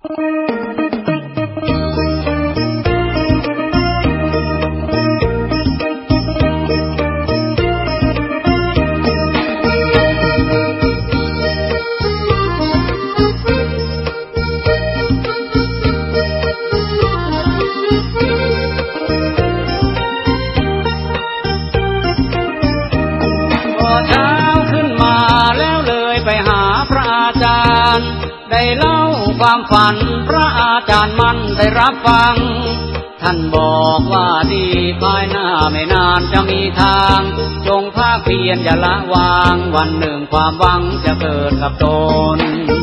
ได้เล่าความฝันพระอาจารย์มั่นได้รับฟังท่านบอกว่าดีภายหน้าไม่นานจะมีทางจงภาคเพียรอย่าละวางวันหนึ่งความหวังจะเกิดกับตน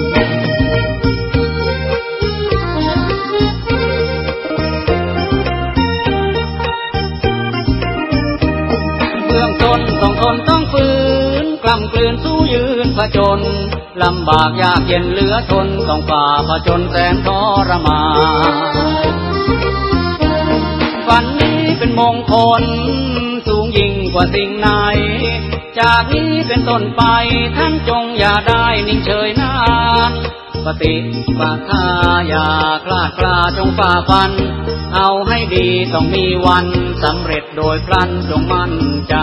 เบื้องต้นต้องทนต้องฝืนกล้ำกลืนสู้ยืนผจญลำบากยากเย็นเหลือทนต้องฝ่าผจญแสนทรมานฝันนี้เป็นมงคลสูงยิ่งกว่าสิ่งไหนจากนี้เป็นต้นไปท่านจงอย่าได้นิ่งเฉยนานปฏิปทาอย่าคลาดกล้าจงฝ่าฟันเอาให้ดีต้องมีวันสำเร็จโดยพลันจงมั่นใจ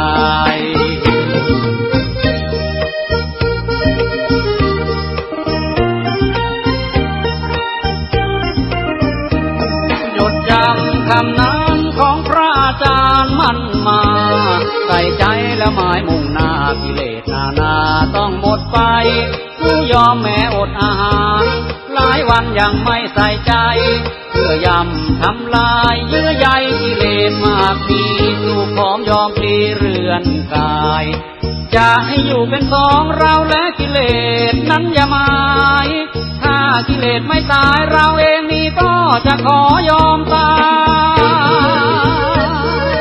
คำนั้นของพระอาจารย์มั่นมาใส่ใจและหมายมุ่งหน้ากิเลสนาต้องหมดไปสู้ยอมแม้อดอาหารหลายวันยังไม่ใส่ใจเพื่อยำทำลายเยื่อใยกิเลสมากมีสู้พร้อมยอมพลีเรือนกายจะให้อยู่เป็นสองเราและกิเลสนั้นอย่าหมายถ้ากิเลสไม่ตายเราเองนี่ก็จะขอยอมตาย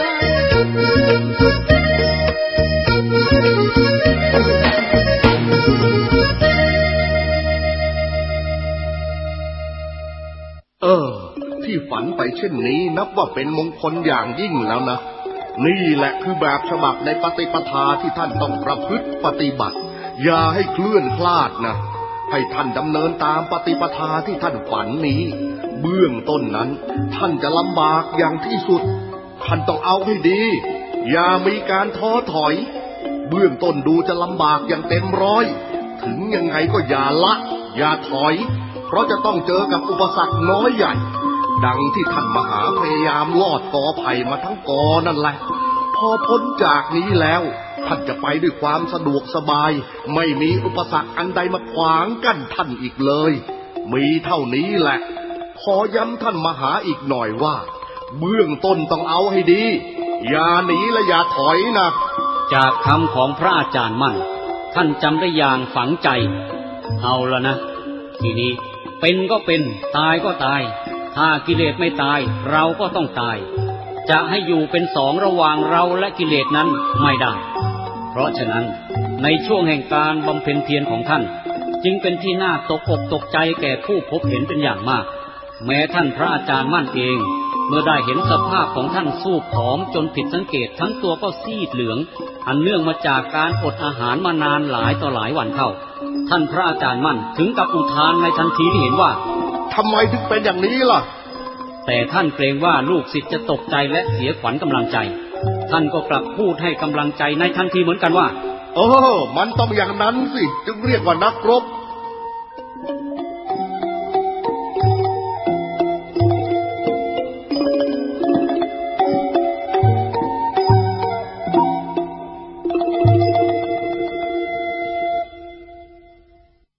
ที่ฝันไปเช่นนี้นับว่าเป็นมงคลอย่างยิ่งแล้วนะนี่แหละคือแบบฉบับในปฏิปทาที่ท่านต้องประพฤติปฏิบัติอย่าให้เคลื่อนคลาดนะให้ท่านดำเนินตามปฏิปทาที่ท่านฝันนี้เบื้องต้นนั้นท่านจะลำบากอย่างที่สุดท่านต้องเอาให้ดีอย่ามีการท้อถอยเบื้องต้นดูจะลำบากอย่างเต็มร้อยถึงยังไงก็อย่าละอย่าถอยเพราะจะต้องเจอกับอุปสรรคน้อยใหญ่ดังที่ท่านมหาพยายามลอดกอไผ่มาทั้งกอนั่นแหละพอพ้นจากนี้แล้วท่านจะไปด้วยความสะดวกสบายไม่มีอุปสรรคอันใดมาขวางกั้นท่านอีกเลยมีเท่านี้แหละขอย้ำท่านมหาอีกหน่อยว่าเบื้องต้นต้องเอาให้ดีอย่าหนีและอย่าถอยนะจากคำของพระอาจารย์มั่นท่านจำได้อย่างฝังใจเอาละนะทีนี้เป็นก็เป็นตายก็ตายถ้ากิเลสไม่ตายเราก็ต้องตายจะให้อยู่เป็นสองระหว่างเราและกิเลสนั้นไม่ได้เพราะฉะนั้นในช่วงแห่งการบำเพ็ญเพียรของท่านจึงเป็นที่น่าตกอกตกใจแก่ผู้พบเห็นเป็นอย่างมากแม้ท่านพระอาจารย์มั่นเองเมื่อได้เห็นสภาพของท่านสู้ผอมจนผิดสังเกตทั้งตัวก็ซีดเหลืองอันเนื่องมาจากการอดอาหารมานานหลายต่อหลายวันเข้าท่านพระอาจารย์มั่นถึงกับอุทานในทันทีที่เห็นว่าทำไมถึงเป็นอย่างนี้ล่ะแต่ท่านเกรงว่าลูกศิษย์จะตกใจและเสียขวัญกำลังใจท่านก็กลับพูดให้กำลังใจในทันทีเหมือนกันว่ามันต้องอย่างนั้นสิจึงเรียกว่านักรบ